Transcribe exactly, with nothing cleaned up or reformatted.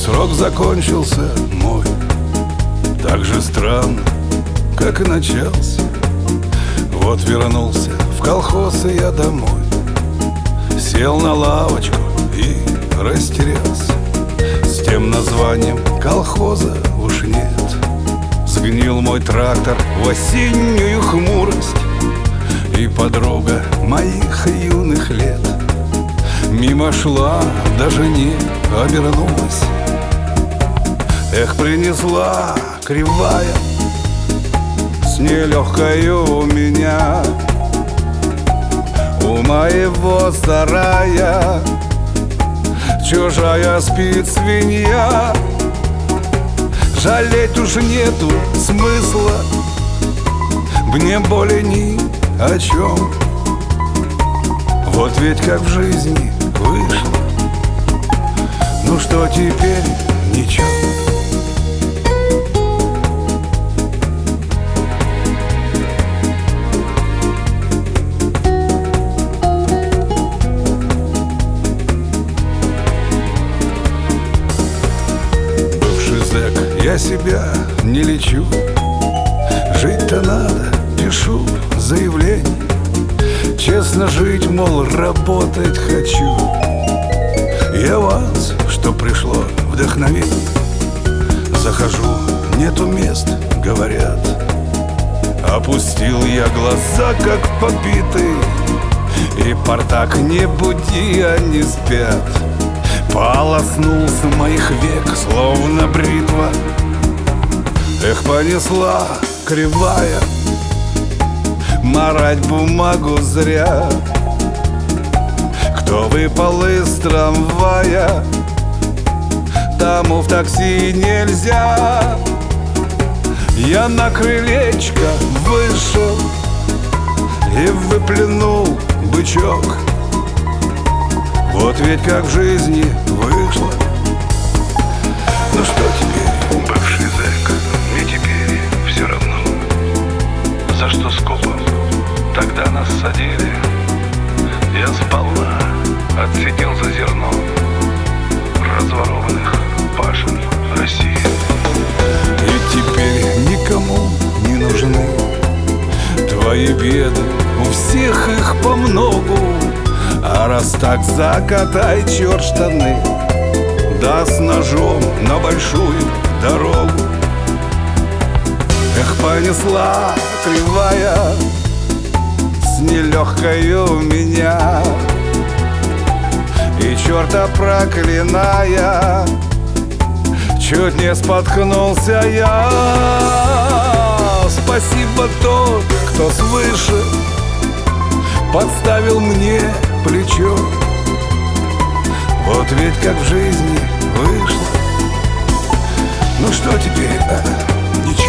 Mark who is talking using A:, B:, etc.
A: Срок закончился мой так же странно, как и начался. Вот вернулся в колхоз и я домой. Сел на лавочку и растерялся. С тем названием колхоза уж нет. Сгнил мой трактор в осеннюю хмурость. И подруга моих юных лет мимо шла, даже не обернулась. Эх, принесла кривая с нелегкою меня у моего сарая чужая спит свинья. Жалеть уж нету смысла мне более ни о чем. Вот ведь как в жизни вышло. Ну что теперь? Ничего. Бывший зэк, я себя не лечу. Жить-то надо, пишу заявление. Честно жить, мол, работать хочу. И аванс, что пришло вдохновение. Захожу, нету мест, говорят. Опустил я глаза, как побитый. И портак, не буди, они спят. Полоснул с моих век, словно бритва. Эх, понесла кривая марать бумагу зря. Кто выпал из трамвая, тому в такси нельзя. Я на крылечко вышел и выплюнул бычок. Вот ведь как в жизни вышло. Ну что теперь?
B: Бывший зэк, мне теперь все равно, за что скопом тогда нас садили. Я сполна отсидел за зерно разворованных пашен России.
A: И теперь никому не нужны твои беды, у всех их по многу. А раз так, закатай, черт, штаны, да с ножом на большую дорогу. Эх, понесла кривая с нелегкою меня. И черта проклиная, чуть не споткнулся я. Спасибо тот, кто свыше подставил мне плечо. Вот ведь как в жизни вышло. Ну что теперь? А, ничего.